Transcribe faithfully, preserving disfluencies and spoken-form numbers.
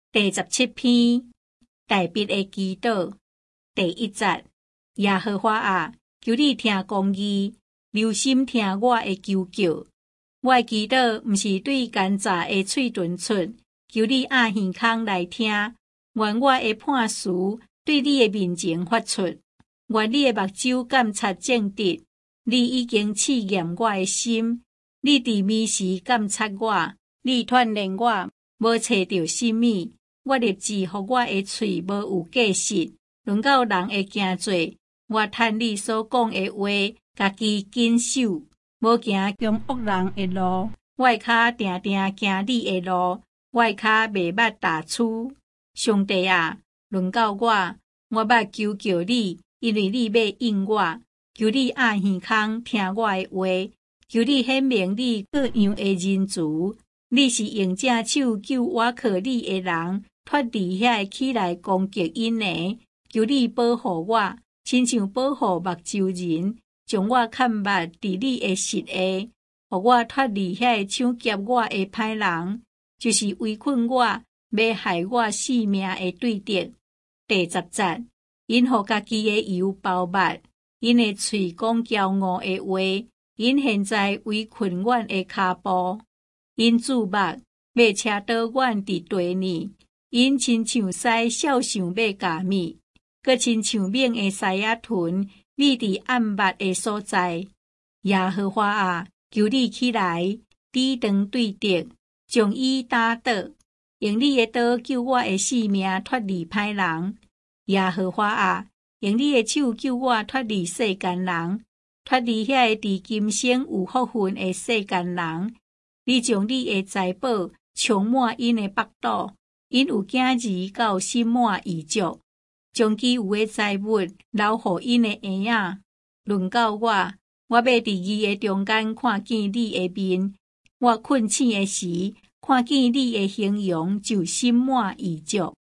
第十七篇，大笔的祈禱。第一節，耶和華啊，求你聽公義，留心聽我的求救。我的祈禱毋是對奸詐的喙脣出，求你按耳孔來聽，願我的判詞對你的面前發出，願你的目睭監察正直。你已經試驗我的心，你佇迷時監察我，你鍛鍊我，無找到什麼。我立志，互我的喙無有過失，輪到人的行罪，我趁你所講的話，家己謹守，無行凶惡人的路。我的腳定定行你的路，我的腳袂捌踏錯。上帝啊，輪到我，我捌求求你，因為你要應我。求你按耳孔聽我的話，求你顯明你各樣的仁慈。你是用正手救我靠你的人，脫離遐起來攻擊因的。求你保護我，親像保護目睭人，將我看目佇你的實下，互我脫離遐搶劫我的歹人，就是圍困我、要害我性命的對敵。第十節，因互家己的油包密，因的喙講驕傲的話，因現在圍困阮的骹步。因注目要車倒阮佇地呢，因親像獅少想要咬滅，閣親像猛的獅仔豚匿佇暗密的所在。耶和華啊，求你起來，抵擋對敵，將伊打倒，用你的刀救我的性命脫離歹人。耶和華啊，用你的手救我脫離世間人，脫離遐個佇今生有福分的世間人。你將你的財寶充滿因的腹肚，因有囝兒到心滿意足，將其有的財物留予因的嬰仔。輪到我，我要佇伊的中間看見你的面，我困醒的時，看見你的形容就心滿意足。